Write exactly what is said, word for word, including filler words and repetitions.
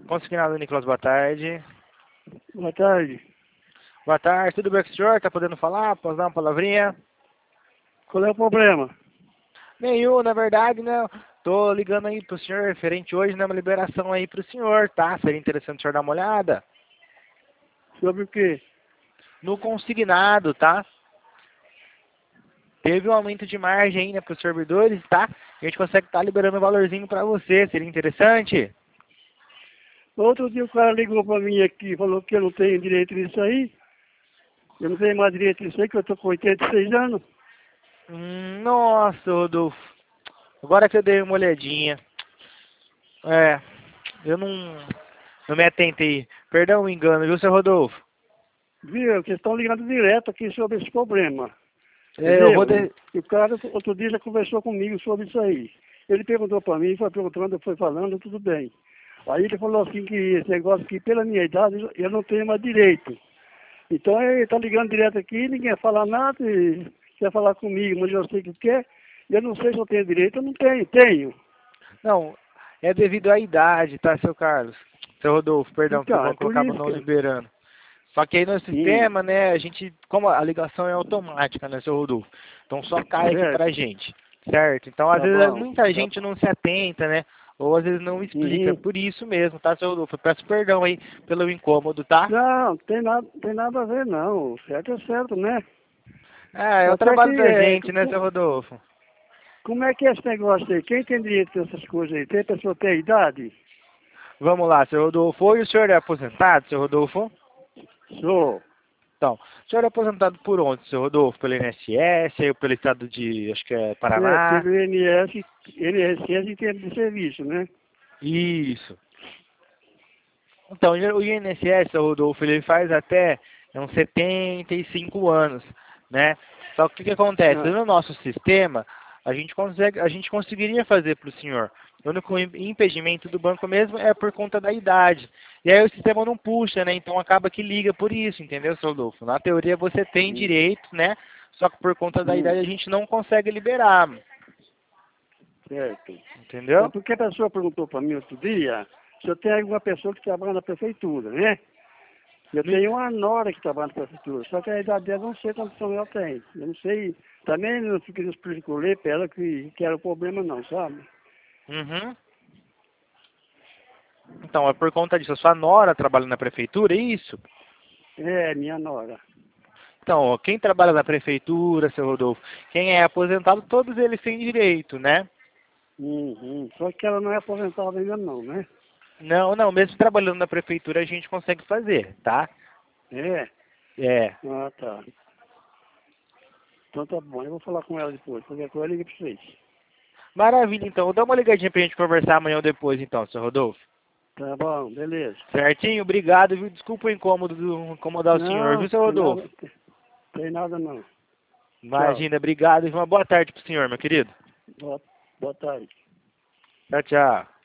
Consignado Nicolas, boa tarde. Boa tarde. Boa tarde, tudo bem com o senhor? Tá podendo falar? Posso dar uma palavrinha? Qual é o problema? Nenhum, na verdade, né? Tô ligando aí pro senhor, referente hoje, né? Uma liberação aí pro senhor, tá? Seria interessante o senhor dar uma olhada. Sobre o quê? No consignado, tá? Teve um aumento de margem aí, né, pros servidores, tá? A gente consegue estar liberando um valorzinho pra você, seria interessante? Outro dia o cara ligou pra mim aqui e falou que eu não tenho direito nisso aí. Eu não tenho mais direito nisso aí, que eu tô com oitenta e seis anos. Hum, nossa, Rodolfo. Agora que eu dei uma olhadinha. É, eu não, não me atentei. Perdão o engano, viu, seu Rodolfo? Viu? Vocês estão ligando direto aqui sobre esse problema. É, eu vou Entendeu? de... E o cara outro dia já conversou comigo sobre isso aí. Ele perguntou pra mim, foi perguntando, eu fui falando, tudo bem. Aí ele falou assim que esse negócio aqui, pela minha idade, eu não tenho mais direito. Então ele está ligando direto aqui, ninguém fala nada, e quer falar comigo, mas eu sei que quer. Eu não sei se eu tenho direito, eu não tenho, tenho. Não, é devido à idade, tá, seu Carlos? Seu Rodolfo, perdão, que o Então, é banco por acaba isso não que... liberando. Só que aí no Hum, sistema, né, a gente, como a ligação é automática, né, seu Rodolfo? Então só cai aqui pra certo, gente, certo? Então às tá vezes bom. muita Tá... gente não se atenta, né? Ou às vezes não explica. Uhum. Por isso mesmo, tá, seu Rodolfo? Eu peço perdão aí pelo incômodo, tá? Não, tem nada, tem nada a ver não. O certo é certo, né? Ah, é o Só que é que, trabalho da é, gente, né, seu co- Rodolfo? como é que é esse negócio aí? Quem tem direito dessas coisas aí? Tem pessoa que tem idade? Vamos lá, seu Rodolfo. E o senhor é aposentado, seu Rodolfo? Sou. Então, o senhor é aposentado por onde, seu Rodolfo? Pelo I N S S, ou pelo estado de, acho que é É, Paraná? pelo I N S, I N S S em termos de serviço, né? Isso. Então, o I N S S, seu Rodolfo, ele faz até uns setenta e cinco anos, né? Só que o que que acontece? Ah, No nosso sistema, a gente consegue, a gente conseguiria fazer para o senhor. O único im- impedimento do banco mesmo é por conta da idade. E aí o sistema não puxa, né? Então acaba que liga por isso, entendeu, seu Rodolfo? Na teoria você tem hum, direito, né? Só que por conta da hum, idade a gente não consegue liberar, certo. É entendeu? porque a pessoa perguntou para mim outro dia se eu tenho alguma pessoa que trabalha na prefeitura, né? Eu tenho uma nora que trabalha na prefeitura, só que a idade dela eu não sei quantos anos ela tem. Eu não sei, também não fiquei escolher para ela que, que era o problema não, sabe? Uhum. Então, é por conta disso. A sua nora trabalha na prefeitura, é isso? É, minha nora. Então, ó, quem trabalha na prefeitura, seu Rodolfo, quem é aposentado, todos eles têm direito, né? Uhum. Só que ela não é aposentada ainda não, né? Não, não, mesmo trabalhando na prefeitura a gente consegue fazer, tá? É. É. Ah, tá. Então tá bom, eu vou falar com ela depois. Qualquer coisa liga pra vocês. Maravilha, então. Dá uma ligadinha pra gente conversar amanhã ou depois, então, seu Rodolfo. Tá bom, beleza. Certinho? Obrigado, viu? Desculpa o incômodo do incomodar o senhor, Não, viu, seu tem Rodolfo? nada, tem nada não. Tchau. Imagina, obrigado e uma boa tarde pro senhor, meu querido. Boa, boa tarde. Tchau, tchau.